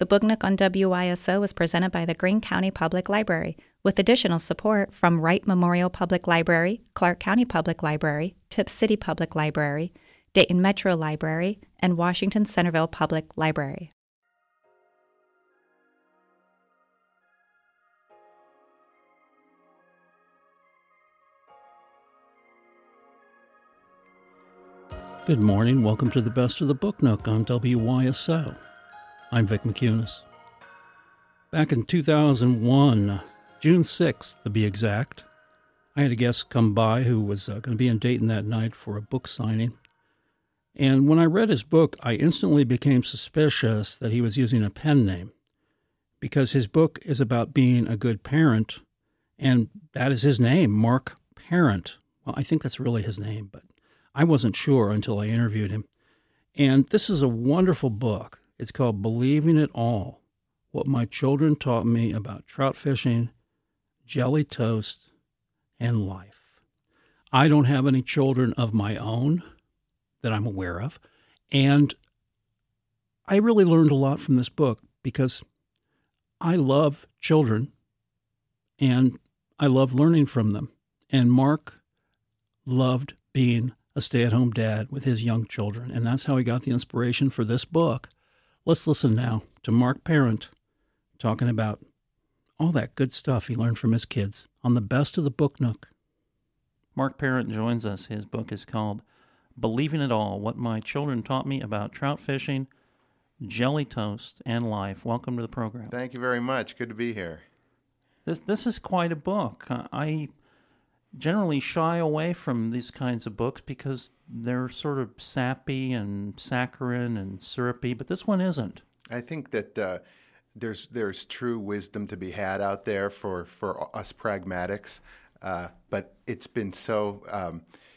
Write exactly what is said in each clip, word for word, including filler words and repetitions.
The Book Nook on W Y S O is presented by the Greene County Public Library, with additional support from Wright Memorial Public Library, Clark County Public Library, Tips City Public Library, Dayton Metro Library, and Washington Centerville Public Library. Good morning. Welcome to the Best of the Book Nook on W Y S O. I'm Vic McCunis. Back in two thousand one, June sixth to be exact, I had a guest come by who was uh, going to be in Dayton that night for a book signing. And when I read his book, I instantly became suspicious that he was using a pen name, because his book is about being a good parent, and that is his name, Mark Parent. Well, I think that's really his name, but I wasn't sure until I interviewed him. And this is a wonderful book. It's called Believing It All, What My Children Taught Me About Trout Fishing, Jelly Toast, and Life. I don't have any children of my own that I'm aware of, and I really learned a lot from this book because I love children, and I love learning from them. And Mark loved being a stay-at-home dad with his young children, and that's how he got the inspiration for this book. Let's listen now to Mark Parent talking about all that good stuff he learned from his kids on the Best of the Book Nook. Mark Parent joins us. His book is called Believing It All, What My Children Taught Me About Trout Fishing, Jelly Toast, and Life. Welcome to the program. Thank you very much. Good to be here. This this is quite a book. Uh, I generally shy away from these kinds of books because they're sort of sappy and saccharine and syrupy, but this one isn't. I think that uh, there's there's true wisdom to be had out there for, for us pragmatics, uh, but it's been so um,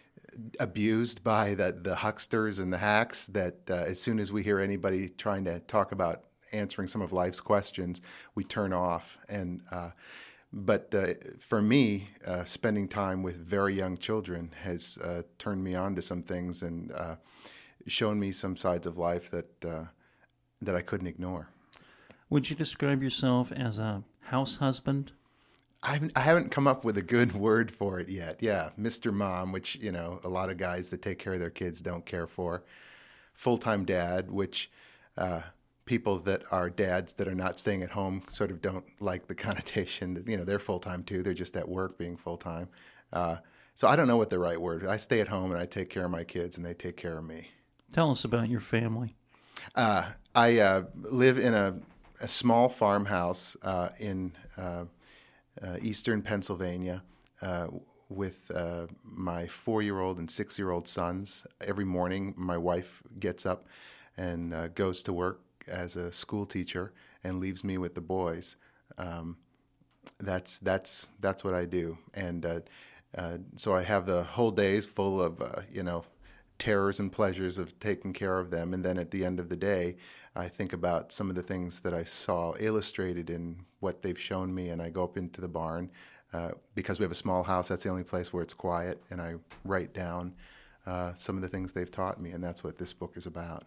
abused by the, the hucksters and the hacks that uh, as soon as we hear anybody trying to talk about answering some of life's questions, we turn off. And uh, But uh, for me, uh, spending time with very young children has uh, turned me on to some things and uh, shown me some sides of life that uh, that I couldn't ignore. Would you describe yourself as a house husband? I haven't, I haven't come up with a good word for it yet. Yeah, Mister Mom, which, you know, a lot of guys that take care of their kids don't care for. Full-time dad, which uh, people that are dads that are not staying at home sort of don't like the connotation that, you know, they're full-time too. They're just at work being full-time. Uh, so I don't know what the right word is. I stay at home and I take care of my kids and they take care of me. Tell us about your family. Uh, I uh, live in a, a small farmhouse uh, in uh, uh, eastern Pennsylvania uh, with uh, my four-year-old and six-year-old sons. Every morning my wife gets up and uh, goes to work as a school teacher and leaves me with the boys. Um, that's that's that's what I do, and uh, uh, so I have the whole days full of uh, you know terrors and pleasures of taking care of them, and then at the end of the day, I think about some of the things that I saw illustrated in what they've shown me, and I go up into the barn uh, because we have a small house. That's the only place where it's quiet, and I write down uh, some of the things they've taught me, and that's what this book is about.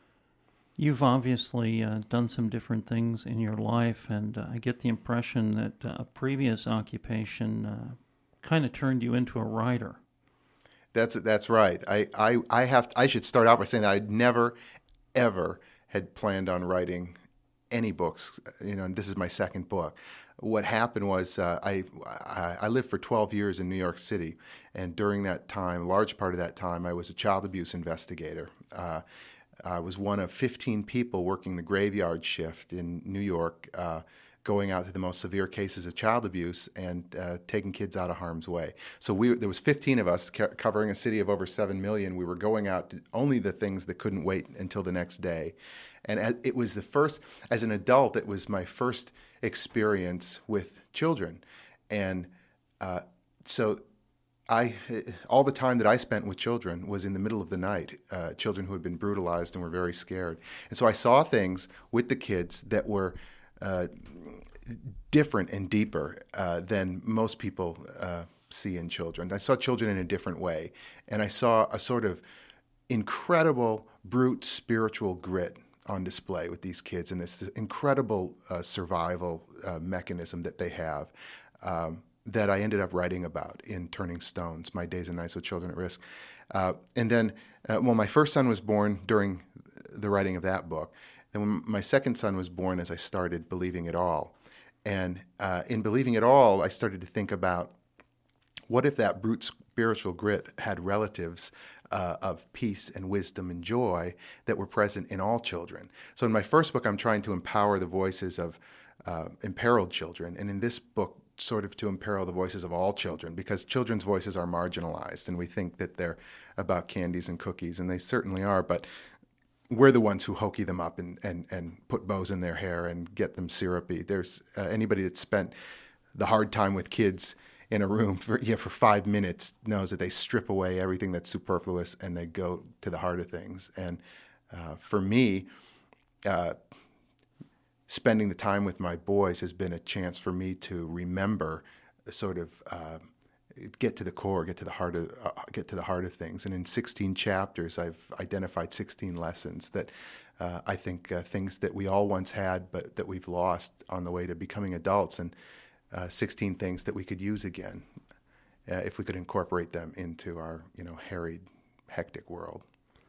You've obviously uh, done some different things in your life, and uh, I get the impression that uh, a previous occupation uh, kind of turned you into a writer. That's that's right. I, I, I have I should start out by saying that I never, ever had planned on writing any books. You know, and this is my second book. What happened was uh, I, I I lived for twelve years in New York City, and during that time, a large part of that time, I was a child abuse investigator. Uh, I was one of fifteen people working the graveyard shift in New York, uh, going out to the most severe cases of child abuse and uh, taking kids out of harm's way. So we, there was fifteen of us ca- covering a city of over seven million. We were going out to only the things that couldn't wait until the next day. And it was the first, as an adult, it was my first experience with children. And uh, so I, all the time that I spent with children was in the middle of the night, uh, children who had been brutalized and were very scared. And so I saw things with the kids that were uh, different and deeper uh, than most people uh, see in children. I saw children in a different way. And I saw a sort of incredible, brute spiritual grit on display with these kids and this incredible uh, survival uh, mechanism that they have um, that I ended up writing about in Turning Stones, My Days and Nights with Children at Risk. Uh, and then, uh, well, my first son was born during the writing of that book. And when my second son was born, as I started Believing It All. And uh, in Believing It All, I started to think about, what if that brute spiritual grit had relatives uh, of peace and wisdom and joy that were present in all children? So in my first book, I'm trying to empower the voices of uh, imperiled children. And in this book, sort of to imperil the voices of all children, because children's voices are marginalized, and we think that they're about candies and cookies, and they certainly are, but we're the ones who hokey them up and, and, and put bows in their hair and get them syrupy. There's uh, anybody that's spent the hard time with kids in a room for yeah, for five minutes knows that they strip away everything that's superfluous and they go to the heart of things. And uh, for me, uh, spending the time with my boys has been a chance for me to remember, sort of uh, get to the core, get to the heart of uh, get to the heart of things. And in sixteen chapters, I've identified sixteen lessons that uh, I think uh, things that we all once had, but that we've lost on the way to becoming adults, and uh, sixteen things that we could use again uh, if we could incorporate them into our, you know, harried, hectic world.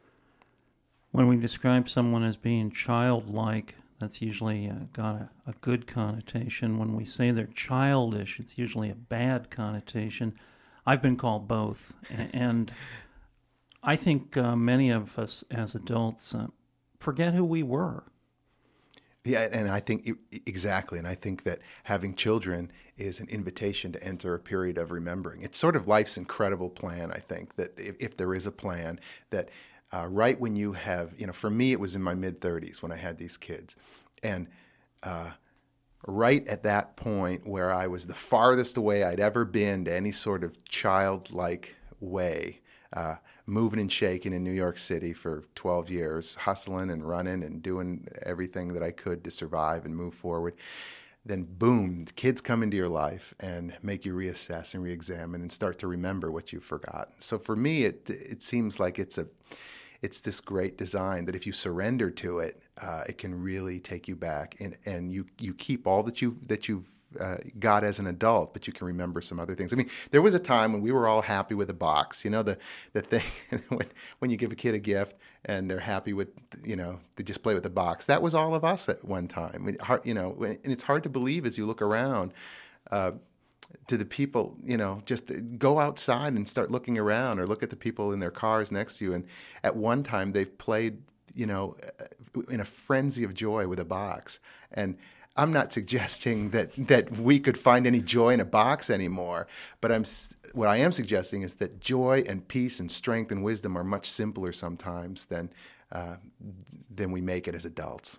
When we describe someone as being childlike, that's usually uh, got a, a good connotation. When we say they're childish, it's usually a bad connotation. I've been called both. And I think uh, many of us as adults uh, forget who we were. Yeah, and I think exactly. And I think that having children is an invitation to enter a period of remembering. It's sort of life's incredible plan, I think, that if, if there is a plan, that Uh, right when you have, you know, for me, it was in my mid-thirties when I had these kids. And uh, right at that point where I was the farthest away I'd ever been to any sort of childlike way, uh, moving and shaking in New York City for twelve years, hustling and running and doing everything that I could to survive and move forward. Then boom, kids come into your life and make you reassess and reexamine and start to remember what you've forgotten. So for me, it it seems like it's a it's this great design that if you surrender to it, uh, it can really take you back, and, and you you keep all that you that you've uh, got as an adult, but you can remember some other things. I mean, there was a time when we were all happy with a box. You know, the the thing when when you give a kid a gift and they're happy with, you know, they just play with the box. That was all of us at one time. You know, and it's hard to believe as you look around. Uh, to the people, you know, just go outside and start looking around, or look at the people in their cars next to you. And at one time they've played, you know, in a frenzy of joy with a box. And I'm not suggesting that, that we could find any joy in a box anymore, but I'm what I am suggesting is that joy and peace and strength and wisdom are much simpler sometimes than uh, than we make it as adults.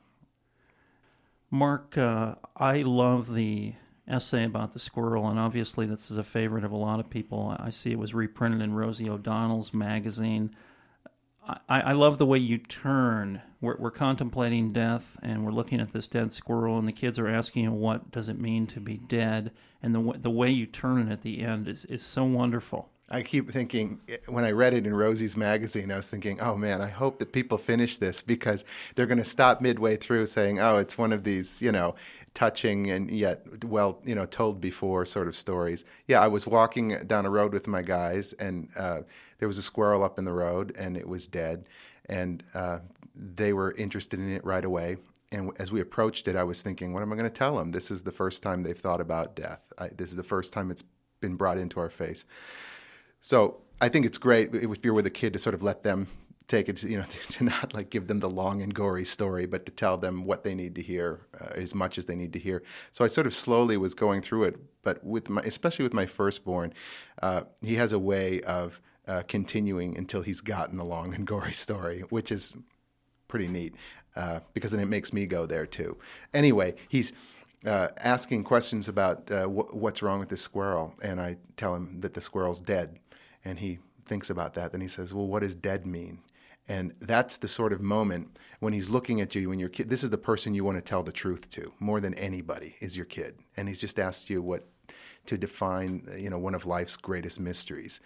Mark, uh, I love the essay about the squirrel, and obviously this is a favorite of a lot of people. I see it was reprinted in Rosie O'Donnell's magazine. I, I love the way you turn. We're, we're contemplating death, and we're looking at this dead squirrel, and the kids are asking, what does it mean to be dead? And the, the way you turn it at the end is, is so wonderful. I keep thinking, when I read it in Rosie's magazine, I was thinking, oh man, I hope that people finish this, because they're going to stop midway through saying, oh, it's one of these, you know, touching and yet well, you know, told before sort of stories. Yeah, I was walking down a road with my guys, and uh, there was a squirrel up in the road, and it was dead, and uh, they were interested in it right away. And as we approached it, I was thinking, what am I going to tell them? This is the first time they've thought about death. I, this is the first time it's been brought into our face. So I think it's great if you're with a kid to sort of let them take it, you know, to, to not like give them the long and gory story, but to tell them what they need to hear, uh, as much as they need to hear. So I sort of slowly was going through it, but with my, especially with my firstborn, uh, he has a way of uh, continuing until he's gotten the long and gory story, which is pretty neat, uh, because then it makes me go there too. Anyway, he's uh, asking questions about uh, wh- what's wrong with this squirrel, and I tell him that the squirrel's dead, and he thinks about that. Then he says, well, what does dead mean? And that's the sort of moment when he's looking at you, when your kid, this is the person you want to tell the truth to more than anybody, is your kid. And he's just asked you what to define, you know, one of life's greatest mysteries.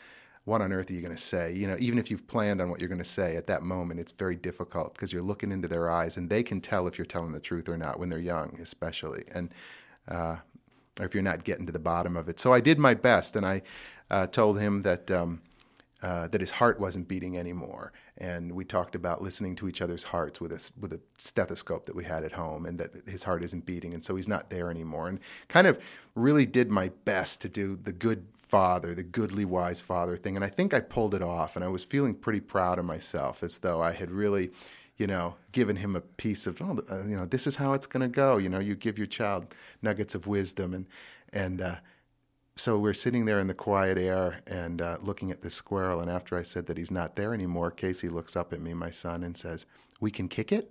what on earth are you going to say? You know, even if you've planned on what you're going to say at that moment, it's very difficult because you're looking into their eyes and they can tell if you're telling the truth or not when they're young, especially, and uh, or if you're not getting to the bottom of it. So I did my best, and I uh, told him that um, uh, that his heart wasn't beating anymore, and we talked about listening to each other's hearts with a with a stethoscope that we had at home, and that his heart isn't beating, and so he's not there anymore, and kind of really did my best to do the good father, the goodly wise father thing, and I think I pulled it off, and I was feeling pretty proud of myself, as though I had really, you know, given him a piece of, oh, uh, you know, this is how it's going to go. You know, you give your child nuggets of wisdom, and and uh, so we're sitting there in the quiet air and uh, looking at this squirrel, and after I said that he's not there anymore, Casey looks up at me, my son, and says, "We can kick it?"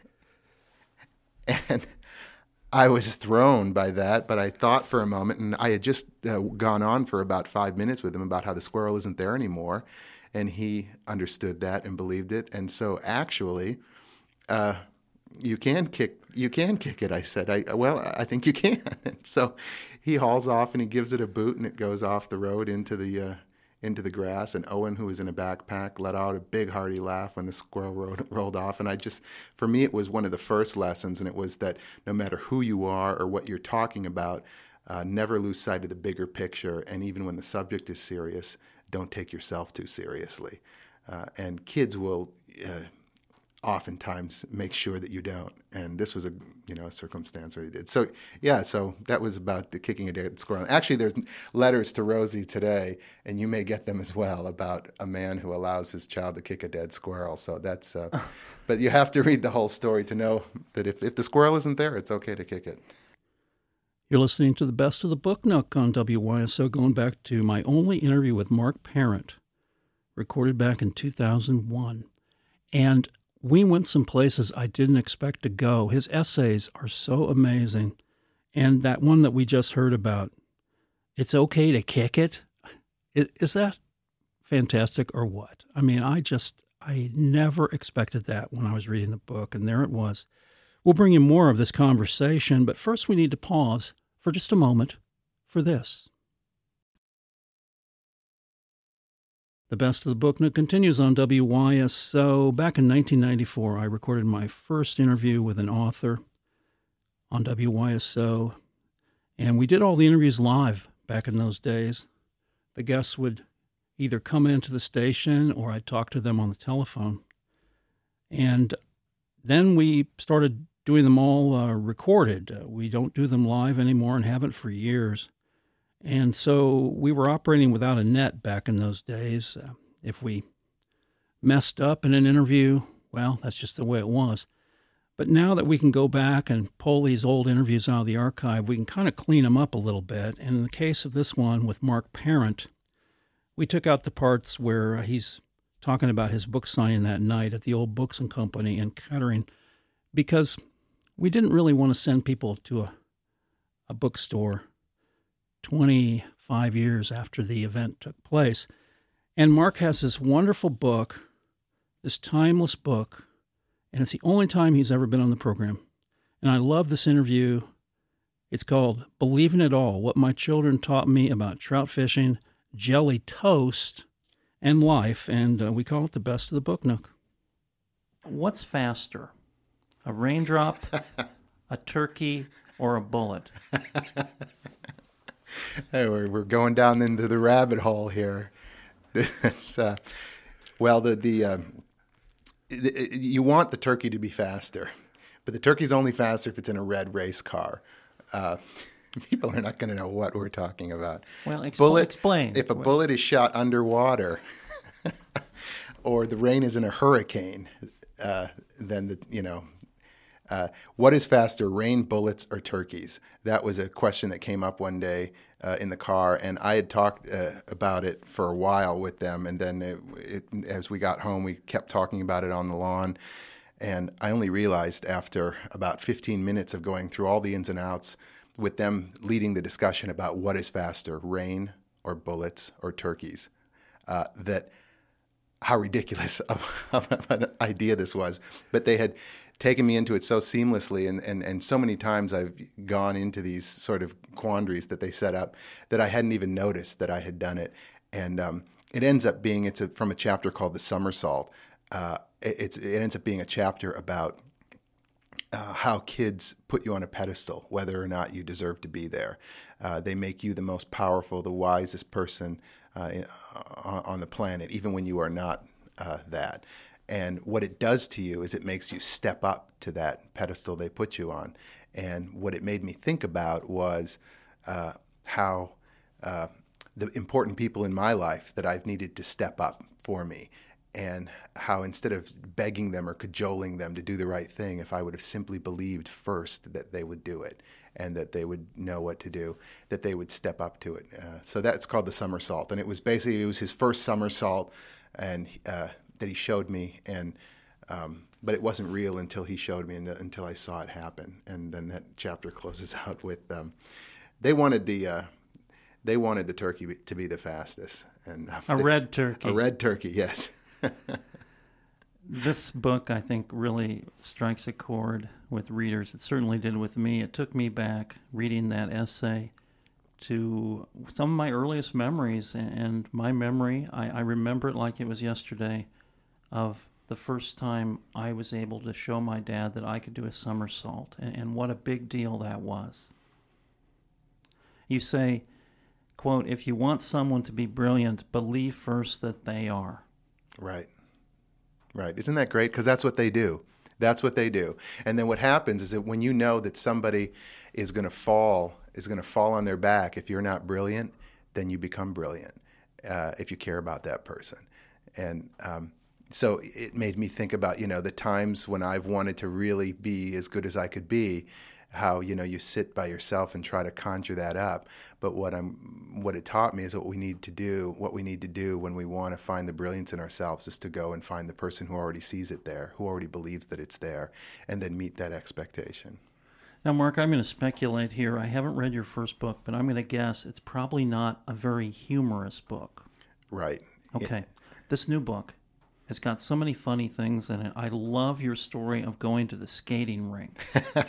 And I was thrown by that, but I thought for a moment, and I had just uh, gone on for about five minutes with him about how the squirrel isn't there anymore, and he understood that and believed it. And so actually, uh, you can kick you can kick it, I said. I well, I think you can. And so he hauls off and he gives it a boot, and it goes off the road into the uh, into the grass. And Owen, who was in a backpack, let out a big hearty laugh when the squirrel rolled, rolled off. And I just, for me, it was one of the first lessons, and it was that no matter who you are or what you're talking about, uh, never lose sight of the bigger picture. And even when the subject is serious, don't take yourself too seriously. Uh, and kids will uh, oftentimes make sure that you don't. And this was a you know a circumstance where they did. So yeah, so that was about the kicking a dead squirrel. Actually, there's letters to Rosie today, and you may get them as well, about a man who allows his child to kick a dead squirrel. So that's, uh, but you have to read the whole story to know that if, if the squirrel isn't there, it's okay to kick it. You're listening to the Best of the Book Nook on W Y S O, going back to my only interview with Mark Parent, recorded back in two thousand one. And we went some places I didn't expect to go. His essays are so amazing. And that one that we just heard about, it's okay to kick it. Is, is that fantastic or what? I mean, I just, I never expected that when I was reading the book, and there it was. We'll bring you more of this conversation, but first we need to pause for just a moment for this. The Best of the Book Nook continues on W Y S O. Back in nineteen ninety-four, I recorded my first interview with an author on W Y S O, and we did all the interviews live back in those days. The guests would either come into the station or I'd talk to them on the telephone. And then we started doing them all uh, recorded. Uh, we don't do them live anymore and haven't for years. And so we were operating without a net back in those days. Uh, if we messed up in an interview, well, that's just the way it was. But now that we can go back and pull these old interviews out of the archive, we can kind of clean them up a little bit. And in the case of this one with Mark Parent, we took out the parts where he's talking about his book signing that night at the Old Books and Company in Kettering, because we didn't really want to send people to a, a bookstore twenty-five years after the event took place. And Mark has this wonderful book, this timeless book, and it's the only time he's ever been on the program. And I love this interview. It's called Believing It All, What My Children Taught Me About Trout Fishing, Jelly Toast, and Life. And uh, we call it the Best of the Book Nook. What's faster, a raindrop, a turkey, or a bullet? Hey, we're we're going down into the rabbit hole here. uh, well, the the, um, the you want the turkey to be faster, but the turkey's only faster if it's in a red race car. Uh, people are not going to know what we're talking about. Well, exp- bullet, explain. If a bullet is shot underwater, or the rain is in a hurricane, uh, then the you know. Uh, what is faster, rain, bullets, or turkeys? That was a question that came up one day uh, in the car, and I had talked uh, about it for a while with them, and then it, it, as we got home, we kept talking about it on the lawn, and I only realized after about fifteen minutes of going through all the ins and outs with them leading the discussion about what is faster, rain or bullets or turkeys, uh, that how ridiculous of, of an idea this was. But they had taken me into it so seamlessly, and, and, and so many times I've gone into these sort of quandaries that they set up that I hadn't even noticed that I had done it. And um, it ends up being, it's a, from a chapter called The Somersault. Uh, it, it's, it ends up being a chapter about uh, how kids put you on a pedestal, whether or not you deserve to be there. Uh, they make you the most powerful, the wisest person uh, in, uh, on the planet, even when you are not uh, that. And what it does to you is it makes you step up to that pedestal they put you on. And what it made me think about was uh, how uh, the important people in my life that I've needed to step up for me, and how instead of begging them or cajoling them to do the right thing, if I would have simply believed first that they would do it and that they would know what to do, that they would step up to it. Uh, so that's called The Somersault. And it was basically, it was his first somersault, and uh, that he showed me, and um, but it wasn't real until he showed me and the, until I saw it happen. And then that chapter closes out with um, they wanted the uh, they wanted the turkey to be the fastest, and uh, a they, red turkey. A red turkey, yes. This book, I think, really strikes a chord with readers. It certainly did with me. It took me back, reading that essay, to some of my earliest memories. And my memory, I, I remember it like it was yesterday, of the first time I was able to show my dad that I could do a somersault, and, and what a big deal that was. You say, quote, "If you want someone to be brilliant, believe first that they are." Right. Right. Isn't that great? Because that's what they do. That's what they do. And then what happens is that when you know that somebody is going to fall, is going to fall on their back, if you're not brilliant, then you become brilliant uh, if you care about that person. And um, so it made me think about, you know, the times when I've wanted to really be as good as I could be, how, you know, you sit by yourself and try to conjure that up. But what I'm, what it taught me is what we need to do, what we need to do when we want to find the brilliance in ourselves is to go and find the person who already sees it there, who already believes that it's there, and then meet that expectation. Now, Mark, I'm going to speculate here. I haven't read your first book, but I'm going to guess it's probably not a very humorous book. Right. Okay. This new book has got so many funny things in it. I love your story of going to the skating rink.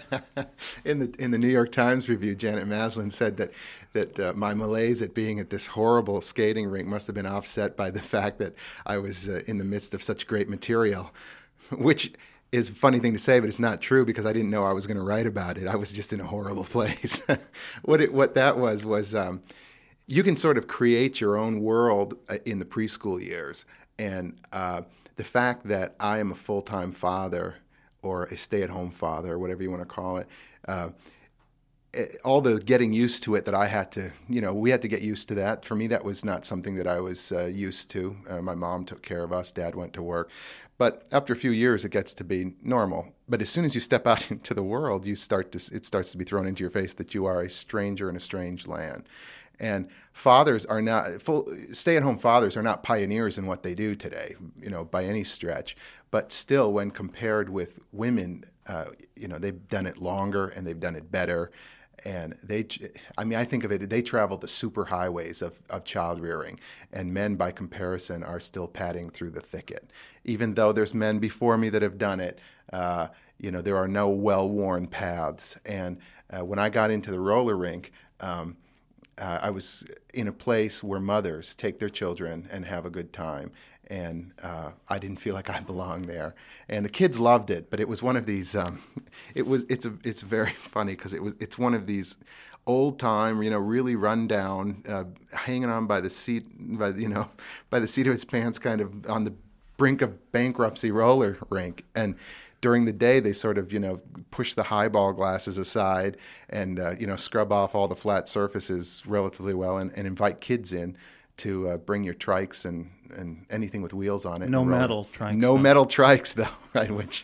in the in the New York Times review, Janet Maslin said that that uh, my malaise at being at this horrible skating rink must have been offset by the fact that I was uh, in the midst of such great material, which is a funny thing to say, but it's not true because I didn't know I was going to write about it. I was just in a horrible place. what it what that was was um, you can sort of create your own world in the preschool years. And uh, the fact that I am a full-time father or a stay-at-home father, or whatever you want to call it, uh, it, all the getting used to it that I had to, you know, we had to get used to that. For me, that was not something that I was uh, used to. Uh, my mom took care of us. Dad went to work. But after a few years, it gets to be normal. But as soon as you step out into the world, you start to, it starts to be thrown into your face that you are a stranger in a strange land. And fathers are not, full, stay-at-home fathers are not pioneers in what they do today, you know, by any stretch. But still, when compared with women, uh, you know, they've done it longer and they've done it better. And they, I mean, I think of it, they travel the super highways of, of child rearing. And men, by comparison, are still padding through the thicket. Even though there's men before me that have done it, uh, you know, there are no well-worn paths. And uh, when I got into the roller rink, um, Uh, I was in a place where mothers take their children and have a good time, and uh, I didn't feel like I belonged there. And the kids loved it, but it was one of these. Um, it was. It's a. It's very funny because it was. It's one of these old time, you know, really run down, uh, hanging on by the seat, by you know, by the seat of its pants, kind of on the brink of bankruptcy roller rink. And during the day, they sort of, you know, push the highball glasses aside and, uh, you know, scrub off all the flat surfaces relatively well and, and invite kids in to uh, bring your trikes and, and anything with wheels on it. No metal trikes. No though. metal trikes, though, right? Which,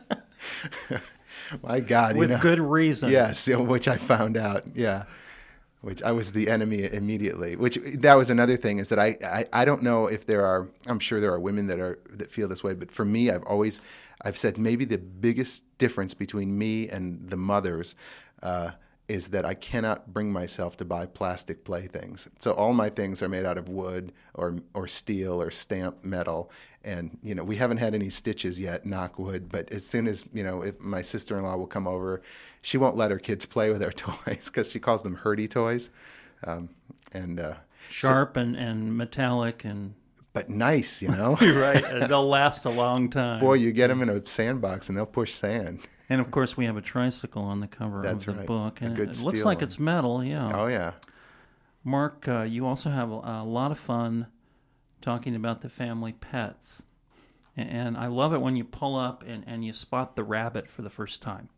my God. With you know, good reason. Yes, which I found out, yeah. Which I was the enemy immediately. Which that was another thing is that I, I, I don't know if there are, I'm sure there are women that are that feel this way, but for me, I've always, I've said maybe the biggest difference between me and the mothers uh, is that I cannot bring myself to buy plastic playthings. So all my things are made out of wood or or steel or stamped metal. And, you know, we haven't had any stitches yet, knock wood, but as soon as, you know, if my sister-in-law will come over, she won't let her kids play with our toys because she calls them Herdy toys. Um, and uh, Sharp so, and, and metallic and but nice, you know. You're right. And they'll last a long time. Boy, you get them in a sandbox and they'll push sand. And of course, we have a tricycle on the cover That's of the right. book, and A good it, it looks steel like one. it's metal. Yeah. Oh yeah. Mark, uh, you also have a, a lot of fun talking about the family pets. And I love it when you pull up and, and you spot the rabbit for the first time.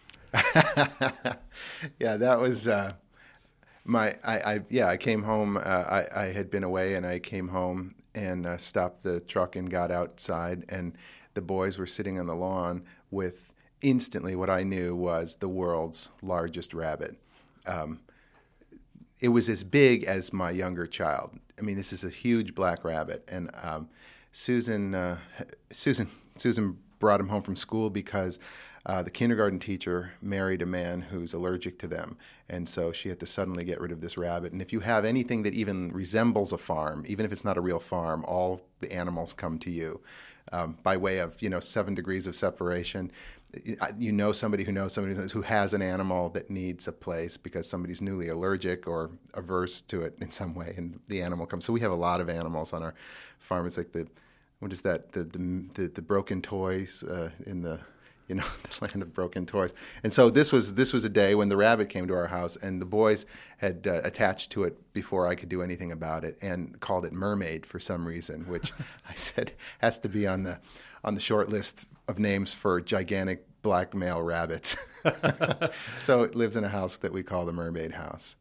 Yeah, that was uh, my. I, I yeah, I came home. Uh, I I had been away, and I came home and uh, stopped the truck and got outside, and the boys were sitting on the lawn with instantly what I knew was the world's largest rabbit. Um, it was as big as my younger child. I mean, this is a huge black rabbit, and um, Susan, uh, Susan, Susan brought him home from school because uh, the kindergarten teacher married a man who's allergic to them, and so she had to suddenly get rid of this rabbit. And if you have anything that even resembles a farm, even if it's not a real farm, all the animals come to you um, by way of, you know, seven degrees of separation. You know somebody who knows somebody who has an animal that needs a place because somebody's newly allergic or averse to it in some way, and the animal comes. So we have a lot of animals on our farm. It's like the, what is that? The the the, the broken toys uh, in the, you know, the land of broken toys. And so this was this was a day when the rabbit came to our house, and the boys had uh, attached to it before I could do anything about it, and called it Mermaid for some reason, which I said has to be on the on the short list of names for gigantic black male rabbits. So it lives in a house that we call the Mermaid House.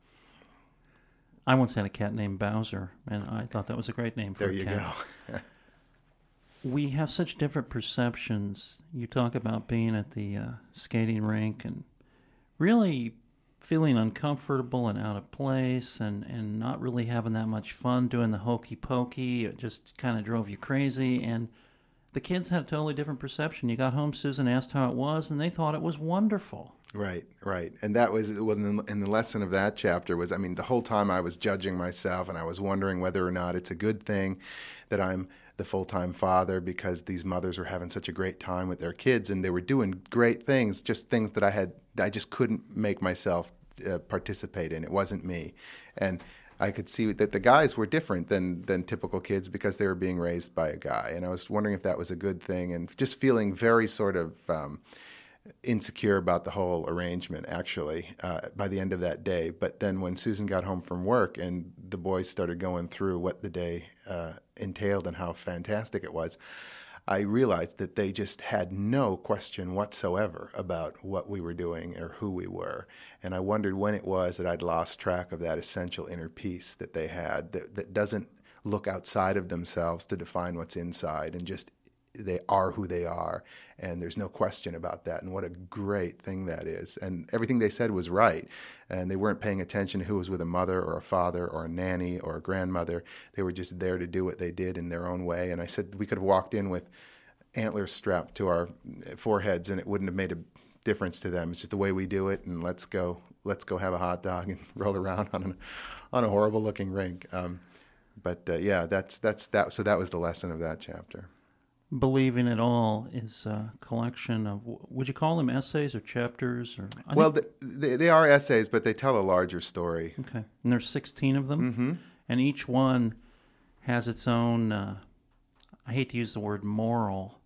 I once had a cat named Bowser, and I thought that was a great name for There a you cat. go. We have such different perceptions. You talk about being at the uh, skating rink and really feeling uncomfortable and out of place and, and not really having that much fun doing the hokey pokey. It just kind of drove you crazy. And the kids had a totally different perception. You got home, Susan asked how it was, and they thought it was wonderful. Right, right. And that was, well, in the, in the lesson of that chapter was, I mean, the whole time I was judging myself, and I was wondering whether or not it's a good thing that I'm the full-time father, because these mothers were having such a great time with their kids, and they were doing great things, just things that I had, I just couldn't make myself uh, participate in. It wasn't me. And I could see that the guys were different than than typical kids because they were being raised by a guy. And I was wondering if that was a good thing, and just feeling very sort of um, insecure about the whole arrangement, actually, uh, by the end of that day. But then when Susan got home from work and the boys started going through what the day uh, entailed and how fantastic it was, I realized that they just had no question whatsoever about what we were doing or who we were. And I wondered when it was that I'd lost track of that essential inner peace that they had, that, that doesn't look outside of themselves to define what's inside, and just they are who they are. And there's no question about that. And what a great thing that is. And everything they said was right. And they weren't paying attention to who was with a mother or a father or a nanny or a grandmother. They were just there to do what they did in their own way. And I said we could have walked in with antlers strapped to our foreheads and it wouldn't have made a difference to them. It's just the way we do it. And let's go, let's go have a hot dog and roll around on an, on a horrible looking rink. Um, but uh, yeah, that's, that's that. So that was the lesson of that chapter. Believing It All is a collection of, would you call them essays or chapters? Or I Well, think, the, they, they are essays, but they tell a larger story. okay, and there's sixteen of them, Mm-hmm. and each one has its own, uh, I hate to use the word moral,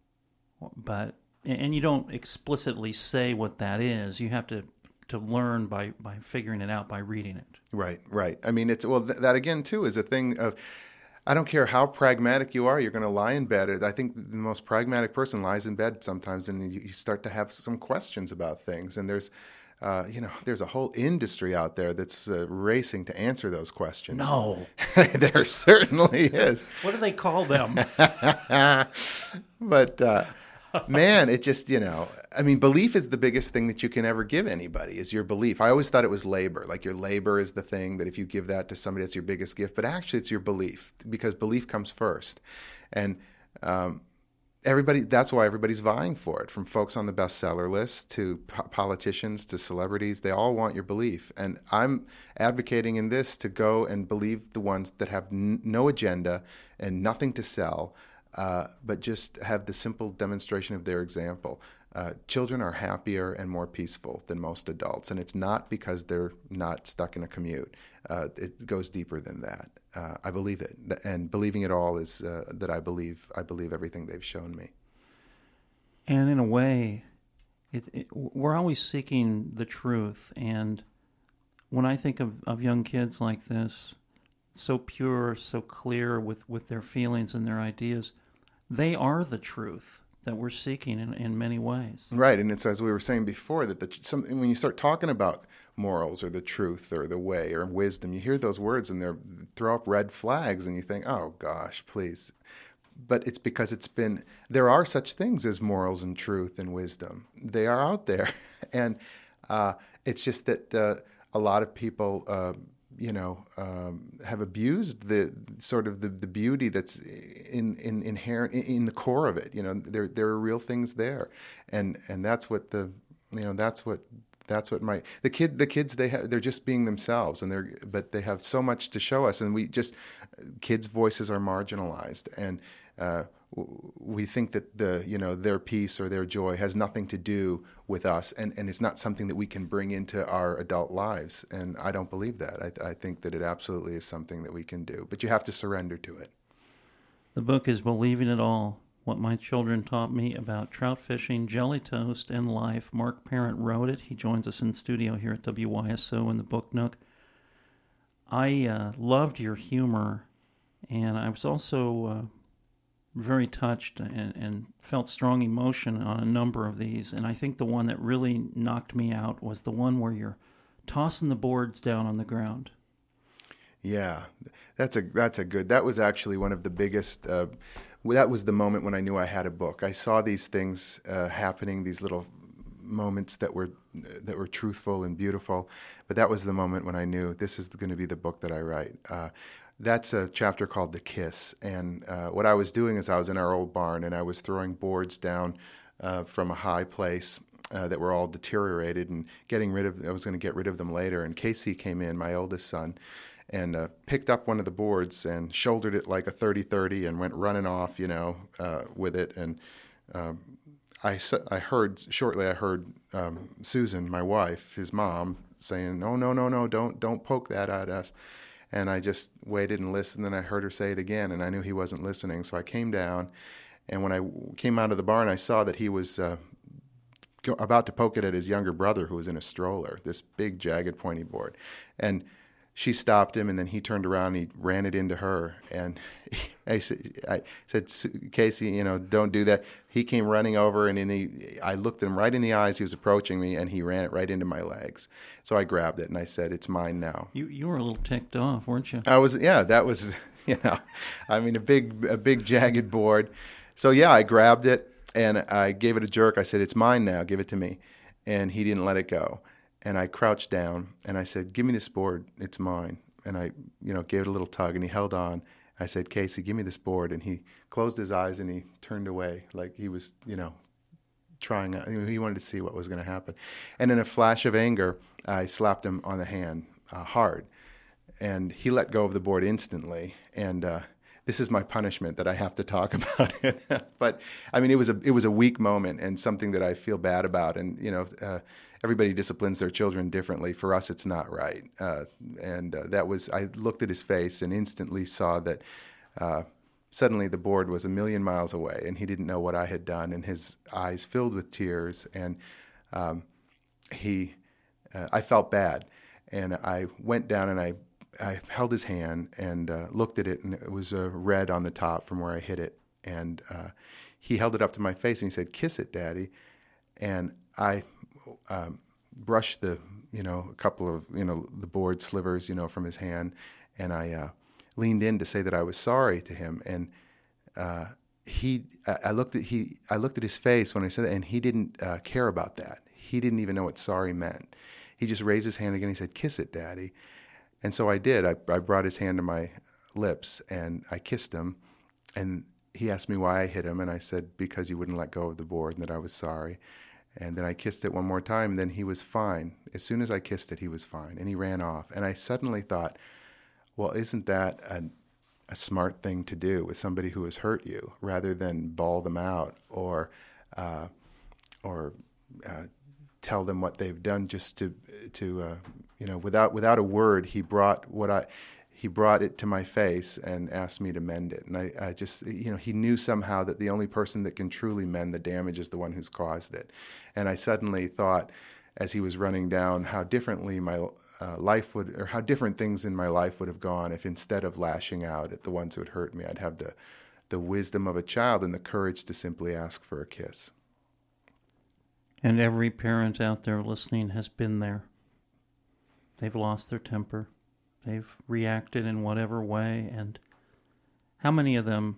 but, and you don't explicitly say what that is. You have to, to learn by, by figuring it out, by reading it. Right, right. I mean, it's, well, th- that again, too, is a thing of, I don't care how pragmatic you are, you're going to lie in bed. I think the most pragmatic person lies in bed sometimes, and you, you start to have some questions about things. And there's, uh, you know, there's a whole industry out there that's uh, racing to answer those questions. No. There certainly is. What do they call them? But, uh, man, it just, you know, I mean, belief is the biggest thing that you can ever give anybody, is your belief. I always thought it was labor. Like your labor is the thing that if you give that to somebody, that's your biggest gift. But actually, it's your belief, because belief comes first. And um, everybody, that's why everybody's vying for it, from folks on the bestseller list to po- politicians to celebrities. They all want your belief. And I'm advocating in this to go and believe the ones that have n- no agenda and nothing to sell, Uh, but just have the simple demonstration of their example. Uh, children are happier and more peaceful than most adults, and it's not because they're not stuck in a commute. Uh, it goes deeper than that. Uh, I believe it, and believing it all is uh, that I believe. I believe everything they've shown me. And in a way, it, it, we're always seeking the truth. And when I think of, of young kids like this, so pure, so clear with, with their feelings and their ideas, they are the truth that we're seeking in, in many ways. Right, and it's as we were saying before that the, some, when you start talking about morals or the truth or the way or wisdom, you hear those words and they throw up red flags, and you think, "Oh gosh, please." But it's because it's been there are such things as morals and truth and wisdom. They are out there, and uh, it's just that uh, a lot of people. Uh, you know, um, have abused the sort of the, the beauty that's in, in inherent in, in the core of it. You know, there there are real things there, and and that's what the you know that's what that's what my the kid the kids they have they're just being themselves, and they're but they have so much to show us, and we just kids' voices are marginalized, and uh, we think that the you know their peace or their joy has nothing to do with us, and, and it's not something that we can bring into our adult lives. And I don't believe that. I, I think that it absolutely is something that we can do, but you have to surrender to it. The book is Believing It All: What My Children Taught Me About Trout Fishing, Jelly Toast, and Life. Mark Parent wrote it. He joins us in studio here at W Y S O in the Book Nook. I uh, loved your humor, and I was also uh, very touched and, and felt strong emotion on a number of these. And I think the one that really knocked me out was the one where you're tossing the boards down on the ground. Yeah, that's a that's a good. That was actually one of the biggest. Uh, that was the moment when I knew I had a book. I saw these things uh, happening, these little moments that were that were truthful and beautiful. But that was the moment when I knew this is going to be the book that I write. Uh, That's a chapter called The Kiss, and uh, what I was doing is I was in our old barn, and I was throwing boards down uh, from a high place uh, that were all deteriorated, and getting rid of. I was going to get rid of them later. And Casey came in, my oldest son, and uh, picked up one of the boards and shouldered it like a thirty thirty, and went running off, you know, uh, with it. And um, I I heard shortly. I heard um, Susan, my wife, his mom, saying, "No, no, no, no! Don't don't poke that at us." And I just waited and listened, and I heard her say it again, and I knew he wasn't listening. So I came down, and when I came out of the barn, I saw that he was uh, go- about to poke it at his younger brother, who was in a stroller, this big, jagged, pointy board. And she stopped him, and then he turned around and he ran it into her. And I said, "Casey, you know, don't do that." He came running over, and in he, I looked him right in the eyes. He was approaching me, and he ran it right into my legs. So I grabbed it, and I said, "It's mine now." You you were a little ticked off, weren't you? I was, yeah, that was, you know, I mean, a big, a big jagged board. So yeah, I grabbed it, and I gave it a jerk. I said, "It's mine now. Give it to me." And he didn't let it go. And I crouched down, and I said, "Give me this board. It's mine." And I, you know, gave it a little tug, and he held on. I said, "Casey, give me this board." And he closed his eyes, and he turned away like he was, you know, trying. He wanted to see what was going to happen. And in a flash of anger, I slapped him on the hand uh, hard. And he let go of the board instantly. And uh, this is my punishment that I have to talk about it. But, I mean, it was a it was a weak moment and something that I feel bad about. And, you know, uh, everybody disciplines their children differently. For us, it's not right. Uh, and uh, that was, I looked at his face and instantly saw that uh, suddenly the board was a million miles away, and he didn't know what I had done, and his eyes filled with tears. And um, he, uh, I felt bad. And I went down and I, I held his hand and uh, looked at it, and it was uh, red on the top from where I hit it. And uh, he held it up to my face, and he said, "Kiss it, Daddy." And I um, brushed the, you know, a couple of, you know, the board slivers, you know, from his hand, and I uh, leaned in to say that I was sorry to him. And uh, he, I looked at he, I looked at his face when I said that, and he didn't uh, care about that. He didn't even know what sorry meant. He just raised his hand again. He said, "Kiss it, Daddy." And so I did. I, I brought his hand to my lips, and I kissed him. And he asked me why I hit him, and I said, because he wouldn't let go of the board, and that I was sorry. And then I kissed it one more time, and then he was fine. As soon as I kissed it, he was fine, and he ran off. And I suddenly thought, well, isn't that a, a smart thing to do with somebody who has hurt you, rather than bawl them out or uh, or uh, tell them what they've done. Just to to uh, you know, without without a word, he brought what I. He brought it to my face and asked me to mend it. And I, I just, you know, he knew somehow that the only person that can truly mend the damage is the one who's caused it. And I suddenly thought, as he was running down, how differently my uh, life would, or how different things in my life would have gone if instead of lashing out at the ones who had hurt me, I'd have the, the wisdom of a child and the courage to simply ask for a kiss. And every parent out there listening has been there. They've lost their temper. They've reacted in whatever way, and how many of them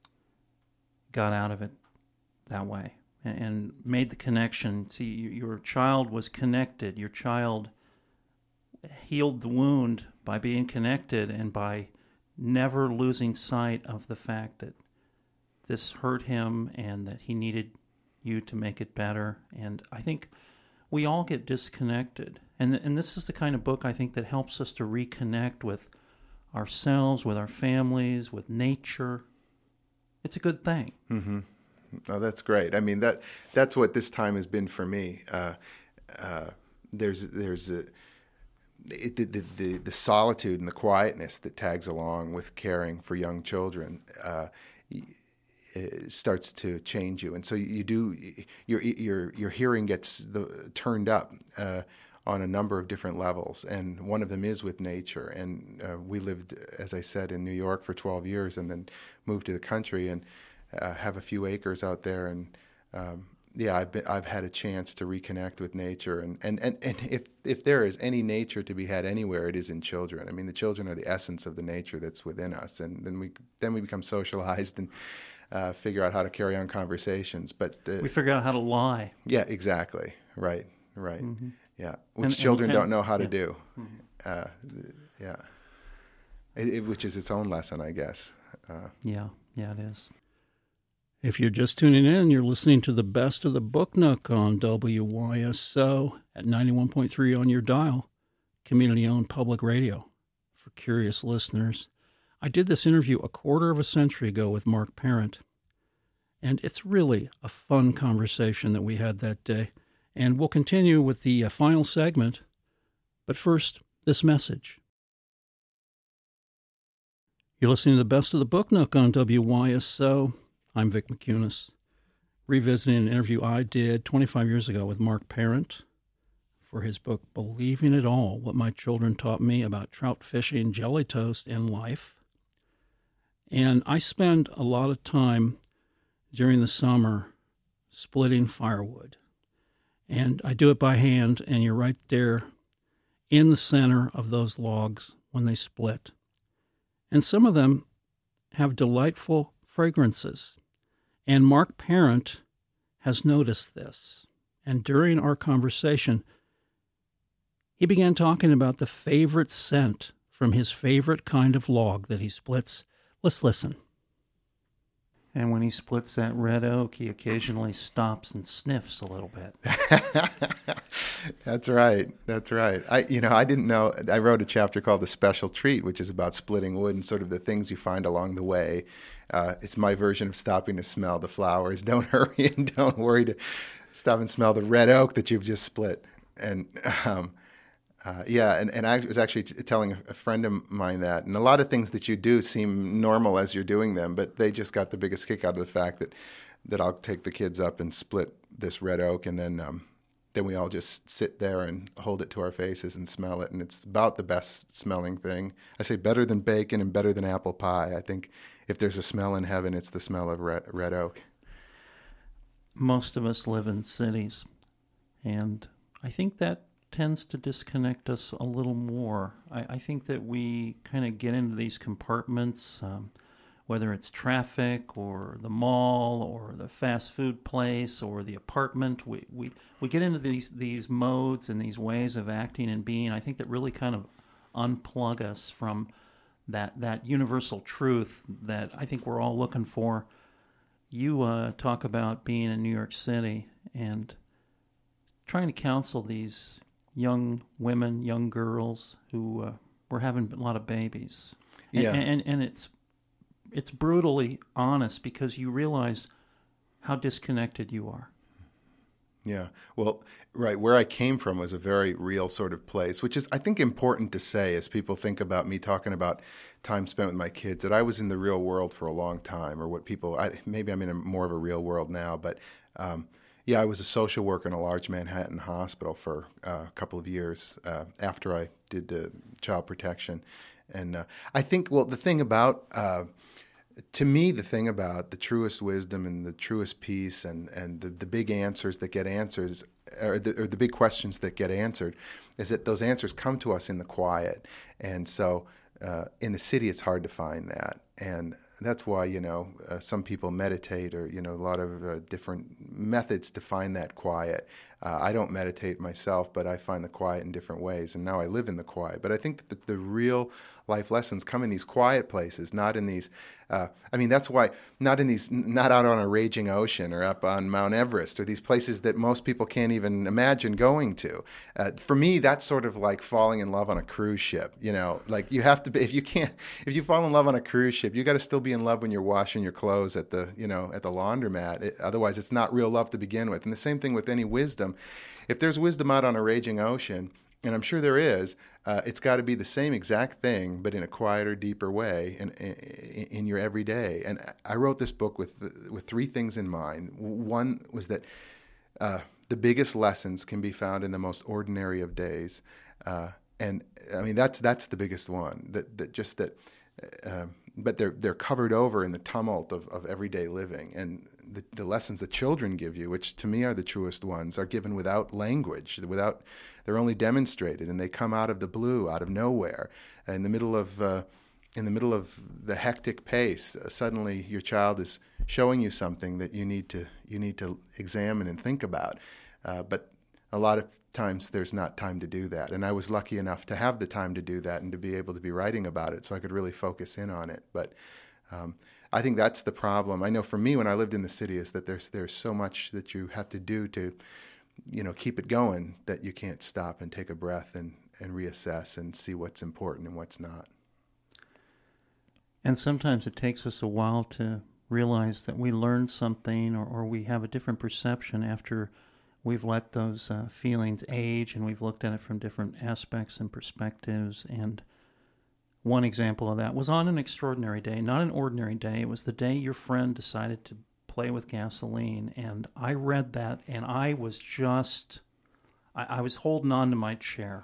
got out of it that way and, and made the connection? See, your child was connected. Your child healed the wound by being connected and by never losing sight of the fact that this hurt him and that he needed you to make it better. And I think we all get disconnected. And and this is the kind of book, I think, that helps us to reconnect with ourselves, with our families, with nature. It's a good thing. Mm-hmm. Oh, that's great. I mean, that that's what this time has been for me. Uh, uh, there's there's a, it, the, the the solitude and the quietness that tags along with caring for young children. Uh, It starts to change you, and so you do. Your your your hearing gets the, turned up uh, on a number of different levels, and one of them is with nature. And uh, we lived, as I said, in New York for twelve years, and then moved to the country and uh, have a few acres out there. And um, yeah, I've been, I've had a chance to reconnect with nature, and, and, and, and if if there is any nature to be had anywhere, it is in children. I mean, the children are the essence of the nature that's within us, and then we then we become socialized and. Uh, figure out how to carry on conversations, but uh, we figure out how to lie. Yeah, exactly. Right, right. Mm-hmm. Yeah, which and, children and, and, don't know how to yeah. do. Mm-hmm. Uh, yeah, it, it, which is its own lesson, I guess. Uh, yeah, yeah, it is. If you're just tuning in, you're listening to the Best of the Book Nook on W Y S O at ninety-one point three on your dial, community-owned public radio. For curious listeners, I did this interview a quarter of a century ago with Mark Parent, and it's really a fun conversation that we had that day. And we'll continue with the uh, final segment, but first, this message. You're listening to the Best of the Book Nook on W Y S O. I'm Vic McCunis, revisiting an interview I did twenty-five years ago with Mark Parent for his book, Believing It All, What My Children Taught Me About Trout Fishing, Jelly Toast, and Life. And I spend a lot of time during the summer splitting firewood. And I do it by hand, and you're right there in the center of those logs when they split. And some of them have delightful fragrances. And Mark Parent has noticed this. And during our conversation, he began talking about the favorite scent from his favorite kind of log that he splits. Let's listen. And when he splits that red oak, he occasionally stops and sniffs a little bit. That's right. That's right. I, you know, I didn't know. I wrote a chapter called The Special Treat, which is about splitting wood and sort of the things you find along the way. Uh, it's my version of stopping to smell the flowers. Don't hurry and don't worry to stop and smell the red oak that you've just split. And um, Uh, yeah, and, and I was actually t- telling a friend of mine that, and a lot of things that you do seem normal as you're doing them, but they just got the biggest kick out of the fact that, that I'll take the kids up and split this red oak, and then um, then we all just sit there and hold it to our faces and smell it, and it's about the best smelling thing. I say better than bacon and better than apple pie. I think if there's a smell in heaven, it's the smell of red, red oak. Most of us live in cities, and I think that tends to disconnect us a little more. I, I think that we kind of get into these compartments, um, whether it's traffic or the mall or the fast food place or the apartment. We we, we get into these, these modes and these ways of acting and being, I think, that really kind of unplug us from that, that universal truth that I think we're all looking for. You uh, talk about being in New York City and trying to counsel these young women, young girls who uh, were having a lot of babies. And, yeah. and, and it's it's brutally honest because you realize how disconnected you are. Yeah. Well, right. Where I came from was a very real sort of place, which is, I think, important to say as people think about me talking about time spent with my kids, that I was in the real world for a long time, or what people, I, maybe I'm in a more of a real world now, but um, yeah, I was a social worker in a large Manhattan hospital for uh, a couple of years uh, after I did uh, child protection. And uh, I think, well, the thing about, uh, to me, the thing about the truest wisdom and the truest peace and, and the, the big answers that get answers, or the, or the big questions that get answered, is that those answers come to us in the quiet. And so uh, in the city, it's hard to find that. And that's why, you know, uh, some people meditate, or, you know, a lot of uh, different methods to find that quiet. Uh, I don't meditate myself, but I find the quiet in different ways, and now I live in the quiet. But I think that the, the real life lessons come in these quiet places, not in these, uh, I mean, that's why, not in these, not out on a raging ocean or up on Mount Everest, or these places that most people can't even imagine going to. Uh, for me, that's sort of like falling in love on a cruise ship, you know, like you have to be, if you can't, if you fall in love on a cruise ship, you got to still be in love when you're washing your clothes at the, you know, at the laundromat. It, otherwise, it's not real love to begin with. And the same thing with any wisdom. If there's wisdom out on a raging ocean, and I'm sure there is, uh, it's got to be the same exact thing, but in a quieter, deeper way in, in, in your everyday. And I wrote this book with with three things in mind. One was that uh, the biggest lessons can be found in the most ordinary of days, uh, and I mean that's that's the biggest one. That that just that. Uh, but they're they're covered over in the tumult of, of everyday living. And the, the lessons that children give you, which to me are the truest ones, are given without language, without they're only demonstrated, and they come out of the blue, out of nowhere, in the middle of uh, in the middle of the hectic pace. Uh, suddenly, your child is showing you something that you need to you need to examine and think about, uh, but a lot of times there's not time to do that. And I was lucky enough to have the time to do that and to be able to be writing about it so I could really focus in on it. But um, I think that's the problem. I know for me when I lived in the city is that there's there's so much that you have to do to, you know, keep it going that you can't stop and take a breath and, and reassess and see what's important and what's not. And sometimes it takes us a while to realize that we learned something or, or we have a different perception after we've let those uh, feelings age and we've looked at it from different aspects and perspectives. And one example of that was on an extraordinary day, not an ordinary day. It was the day your friend decided to play with gasoline. And I read that and I was just, I, I was holding on to my chair.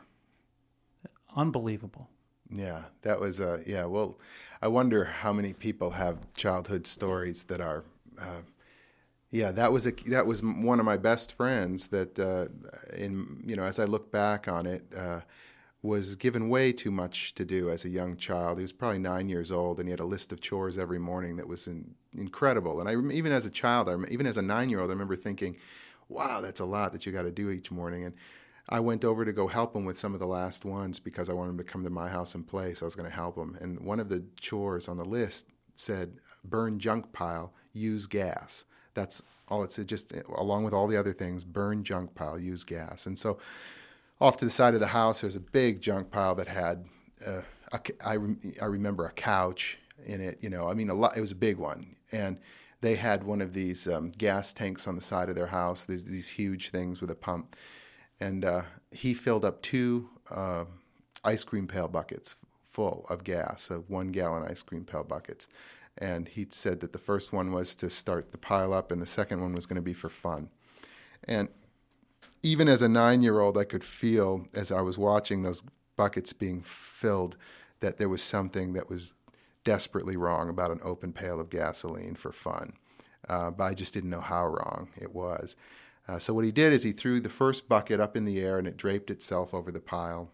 Unbelievable. Yeah, that was, uh, yeah, well, I wonder how many people have childhood stories that are, uh, yeah, that was a that was one of my best friends that, uh, in you know, as I look back on it, uh, was given way too much to do as a young child. He was probably nine years old, and he had a list of chores every morning that was in, incredible. And I even as a child, I, even as a nine-year-old, I remember thinking, "Wow, that's a lot that you got to do each morning." And I went over to go help him with some of the last ones because I wanted him to come to my house and play, so I was going to help him. And one of the chores on the list said, "Burn junk pile, use gas." That's all it said, just along with all the other things, burn junk pile, use gas. And so off to the side of the house, there's a big junk pile that had, uh, a, I, I remember a couch in it, you know, I mean, a lot, it was a big one. And they had one of these um, gas tanks on the side of their house, these, these huge things with a pump. And uh, he filled up two uh, ice cream pail buckets full of gas, so one gallon ice cream pail buckets. And he said that the first one was to start the pile up and the second one was going to be for fun. And even as a nine-year-old, I could feel as I was watching those buckets being filled that there was something that was desperately wrong about an open pail of gasoline for fun. Uh, but I just didn't know how wrong it was. Uh, so what he did is he threw the first bucket up in the air and it draped itself over the pile.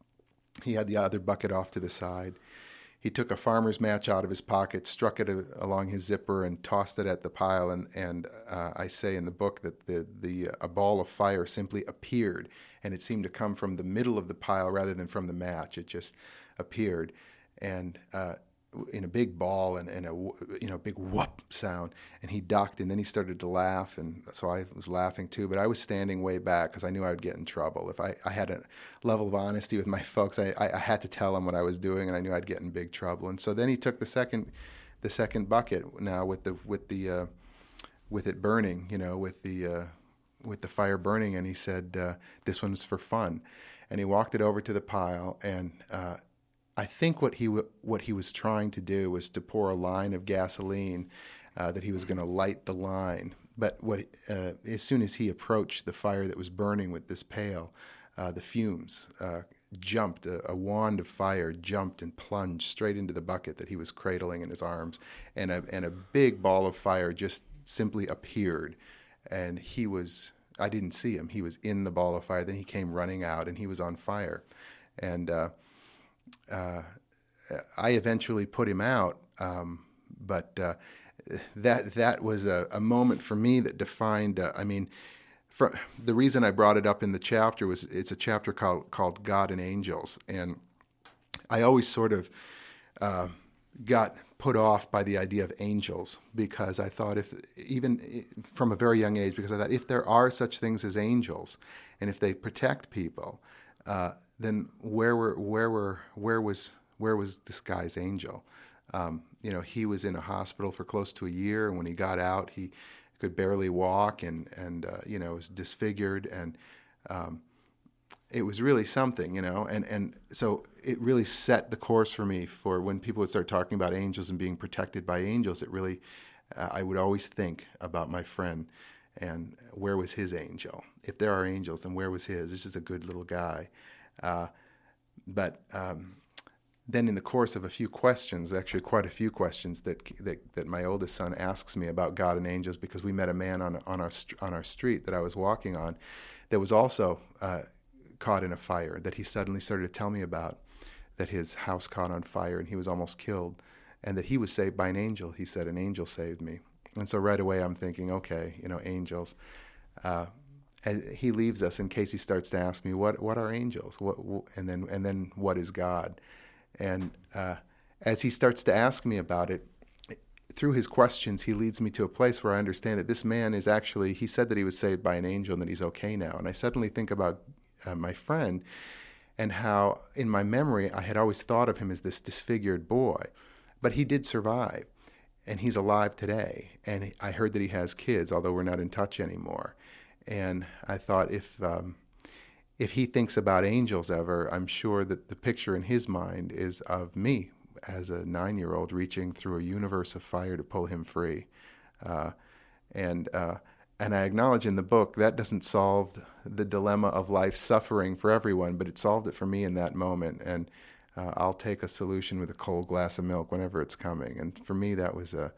He had the other bucket off to the side. He took a farmer's match out of his pocket, struck it a, along his zipper, and tossed it at the pile. And, and uh, I say in the book that the, the a ball of fire simply appeared, and it seemed to come from the middle of the pile rather than from the match. It just appeared, and uh, in a big ball and, and a you know big whoop sound. And he ducked, and then he started to laugh, and so I was laughing too. But I was standing way back because I knew I would get in trouble. If I, I had a level of honesty with my folks, I, I, I had to tell them what I was doing, and I knew I'd get in big trouble. And so then he took the second, the second bucket now with the with the uh, with it burning, you know, with the uh, with the fire burning, and he said, uh, "This one's for fun," and he walked it over to the pile, and uh, I think what he w- what he was trying to do was to pour a line of gasoline uh, that he was going to light the line. But what uh, as soon as he approached the fire that was burning with this pail, uh, the fumes uh, jumped. A, a wand of fire jumped and plunged straight into the bucket that he was cradling in his arms, and a and a big ball of fire just simply appeared, and he was. I didn't see him. He was in the ball of fire. Then he came running out, and he was on fire, and uh, uh, I eventually put him out. Um, but uh, that that was a, a moment for me that defined. Uh, I mean, for, the reason I brought it up in the chapter was it's a chapter called called God and Angels, and I always sort of uh, got put off by the idea of angels, because I thought if even from a very young age, because I thought if there are such things as angels, and if they protect people, uh, then where were where were where was where was this guy's angel? Um, you know, he was in a hospital for close to a year, and when he got out, he could barely walk, and and uh, you know, was disfigured, and um, it was really something, you know, and, and so it really set the course for me for when people would start talking about angels and being protected by angels. It really, uh, I would always think about my friend and where was his angel? If there are angels, then where was his? This is a good little guy. Uh, but um, then in the course of a few questions, actually quite a few questions that that, that my oldest son asks me about God and angels, because we met a man on on our on our street that I was walking on that was also uh, caught in a fire, that he suddenly started to tell me about, that his house caught on fire and he was almost killed, and that he was saved by an angel. He said, an angel saved me. And so right away I'm thinking, okay, you know, angels. Uh, and he leaves us in case he starts to ask me, what what are angels? What, and then and then what is God? And uh, as he starts to ask me about it, through his questions, he leads me to a place where I understand that this man is actually, he said that he was saved by an angel and that he's okay now. And I suddenly think about uh, my friend and how in my memory I had always thought of him as this disfigured boy. But he did survive, and he's alive today. And I heard that he has kids, although we're not in touch anymore. And I thought if um, if he thinks about angels ever, I'm sure that the picture in his mind is of me as a nine-year-old reaching through a universe of fire to pull him free. Uh, and uh, and I acknowledge in the book that doesn't solve the dilemma of life suffering for everyone, but it solved it for me in that moment. And uh, I'll take a solution with a cold glass of milk whenever it's coming. And for me, that was a,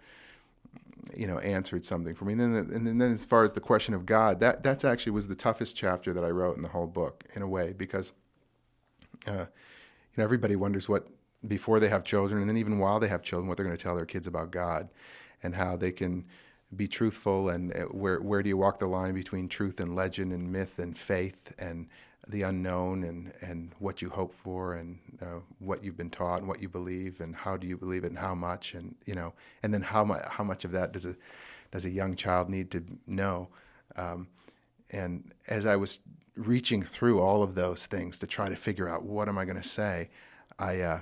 you know, answered something for me. And then, and then as far as the question of God, that that's actually was the toughest chapter that I wrote in the whole book, in a way, because uh, you know, everybody wonders what, before they have children, and then even while they have children, what they're going to tell their kids about God and how they can be truthful, and where where do you walk the line between truth and legend and myth and faith and the unknown, and, and what you hope for, and uh, what you've been taught and what you believe, and how do you believe it and how much, and you know, and then how much how much of that does a does a young child need to know? Um, and as I was reaching through all of those things to try to figure out what am I going to say, I uh,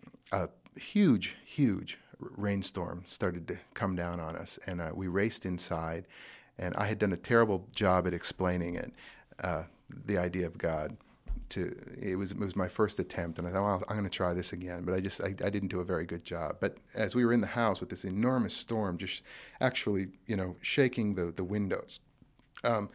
a huge, huge rainstorm started to come down on us, and uh, we raced inside, and I had done a terrible job at explaining it, uh, the idea of God. To it was it was my first attempt, and I thought, well, I'm going to try this again, but I just I, I didn't do a very good job. But as we were in the house with this enormous storm, just actually, you know, shaking the the windows, um,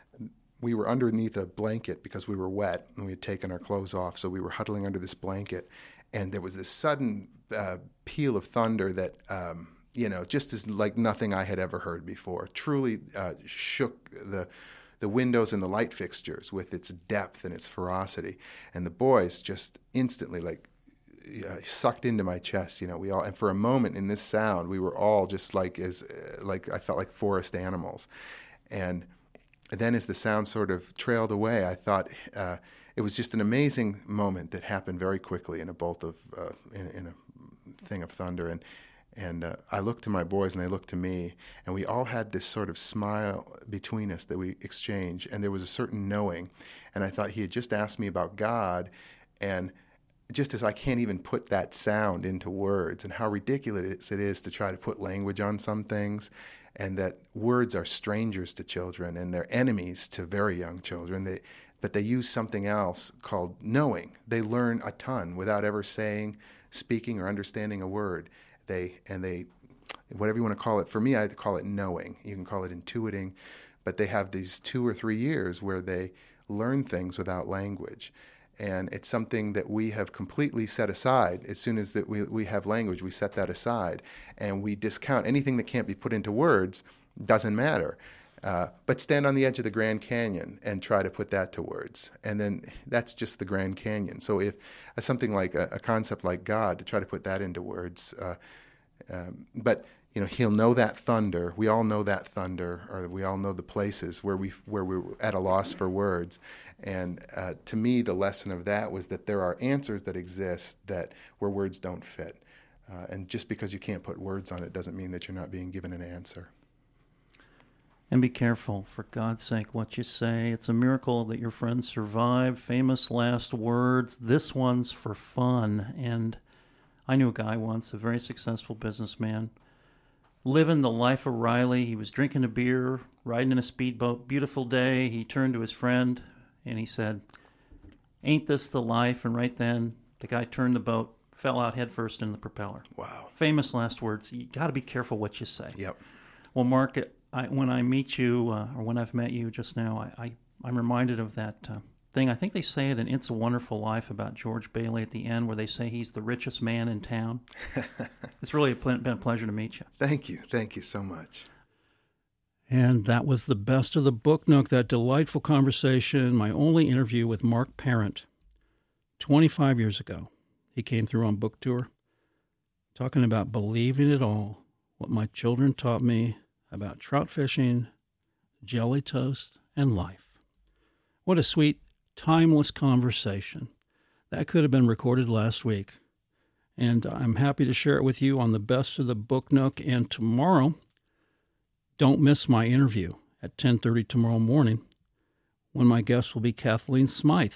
we were underneath a blanket because we were wet and we had taken our clothes off, so we were huddling under this blanket. And there was this sudden uh, peal of thunder that, um, you know, just as like nothing I had ever heard before, truly uh, shook the the windows and the light fixtures with its depth and its ferocity. And the boys just instantly, like, uh, sucked into my chest. You know, we all, and for a moment in this sound, we were all just like, as uh, like I felt like forest animals. And then as the sound sort of trailed away, I thought, uh, it was just an amazing moment that happened very quickly in a bolt of, uh, in, in a thing of thunder. And and uh, I looked to my boys and they looked to me, and we all had this sort of smile between us that we exchanged, and there was a certain knowing. And I thought he had just asked me about God, and just as I can't even put that sound into words, and how ridiculous it is to try to put language on some things, and that words are strangers to children and they're enemies to very young children. They, but they use something else called knowing. They learn a ton without ever saying, speaking, or understanding a word. They and they, whatever you want to call it. For me, I call it knowing. You can call it intuiting, but they have these two or three years where they learn things without language. And it's something that we have completely set aside. As soon as that we, we have language, we set that aside. And we discount anything that can't be put into words, doesn't matter. Uh, but stand on the edge of the Grand Canyon and try to put that to words. And then that's just the Grand Canyon. So if uh, something like a, a concept like God, to try to put that into words, uh, um, but you know, he'll know that thunder. We all know that thunder, or we all know the places where we where we're at a loss for words. And uh, to me, the lesson of that was that there are answers that exist that where words don't fit. Uh, and just because you can't put words on it doesn't mean that you're not being given an answer. And be careful, for God's sake, what you say. It's a miracle that your friends survived. Famous last words. This one's for fun. And I knew a guy once, a very successful businessman, living the life of Riley. He was drinking a beer, riding in a speedboat. Beautiful day. He turned to his friend and he said, "Ain't this the life?" And right then, the guy turned the boat, fell out headfirst in the propeller. Wow. Famous last words. You got to be careful what you say. Yep. Well, Mark, I, when I meet you, uh, or when I've met you just now, I, I, I'm reminded of that uh, thing. I think they say it in It's a Wonderful Life about George Bailey at the end, where they say he's the richest man in town. It's really been a pleasure to meet you. Thank you. Thank you so much. And that was the best of the Book Nook, that delightful conversation, my only interview with Mark Parent. twenty-five years ago, he came through on book tour, talking about believing it all, what my children taught me about trout fishing, jelly toast, and life. What a sweet, timeless conversation. That could have been recorded last week. And I'm happy to share it with you on the Best of the Book Nook. And tomorrow, don't miss my interview at ten thirty tomorrow morning, when my guest will be Kathleen Smythe.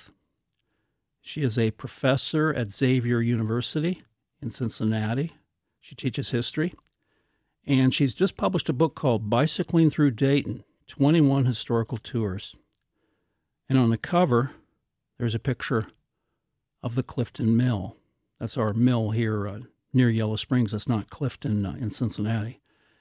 She is a professor at Xavier University in Cincinnati. She teaches history. And she's just published a book called Bicycling Through Dayton, twenty-one Historical Tours. And on the cover, there's a picture of the Clifton Mill. That's our mill here uh, near Yellow Springs. That's not Clifton uh, in Cincinnati.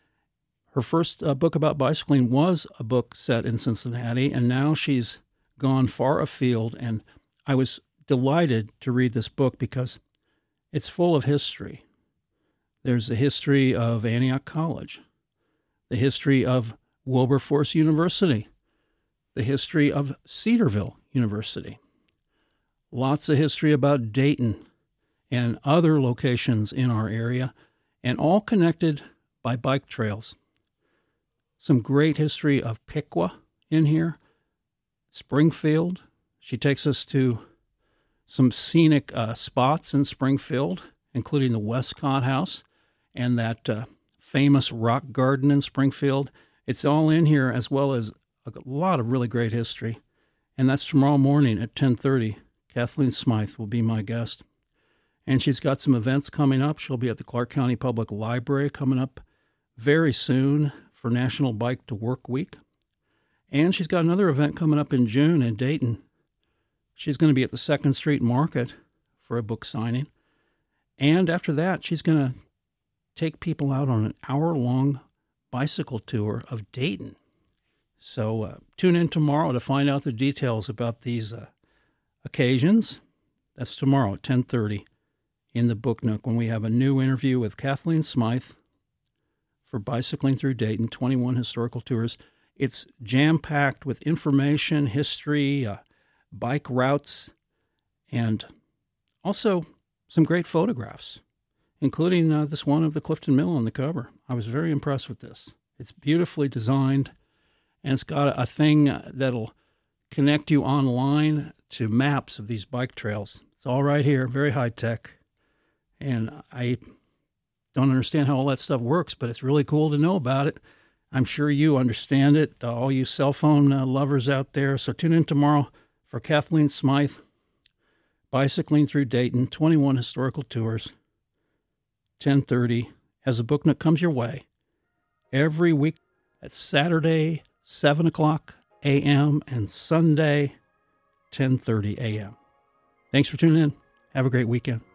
Her first uh, book about bicycling was a book set in Cincinnati, and now she's gone far afield. And I was delighted to read this book because it's full of history. There's the history of Antioch College, the history of Wilberforce University, the history of Cedarville University, lots of history about Dayton and other locations in our area, and all connected by bike trails. Some great history of Piqua in here, Springfield. She takes us to some scenic uh, spots in Springfield, including the Westcott House and that uh, famous rock garden in Springfield. It's all in here, as well as a lot of really great history. And that's tomorrow morning at ten thirty. Kathleen Smythe will be my guest. And she's got some events coming up. She'll be at the Clark County Public Library coming up very soon for National Bike to Work Week. And she's got another event coming up in June in Dayton. She's going to be at the Second Street Market for a book signing. And after that, she's going to take people out on an hour-long bicycle tour of Dayton. So uh, tune in tomorrow to find out the details about these uh, occasions. That's tomorrow at ten thirty in the Book Nook, when we have a new interview with Kathleen Smythe for Bicycling Through Dayton, twenty-one Historical Tours. It's jam-packed with information, history, uh, bike routes, and also some great photographs, including uh, this one of the Clifton Mill on the cover. I was very impressed with this. It's beautifully designed, and it's got a, a thing that'll connect you online to maps of these bike trails. It's all right here, very high-tech, and I don't understand how all that stuff works, but it's really cool to know about it. I'm sure you understand it, uh, all you cell phone uh, lovers out there. So tune in tomorrow for Kathleen Smythe, Bicycling Through Dayton, twenty-one Historical Tours, ten thirty, as the Book Nook comes your way every week That's Saturday, seven o'clock a.m. and Sunday, ten thirty a.m. Thanks for tuning in. Have a great weekend.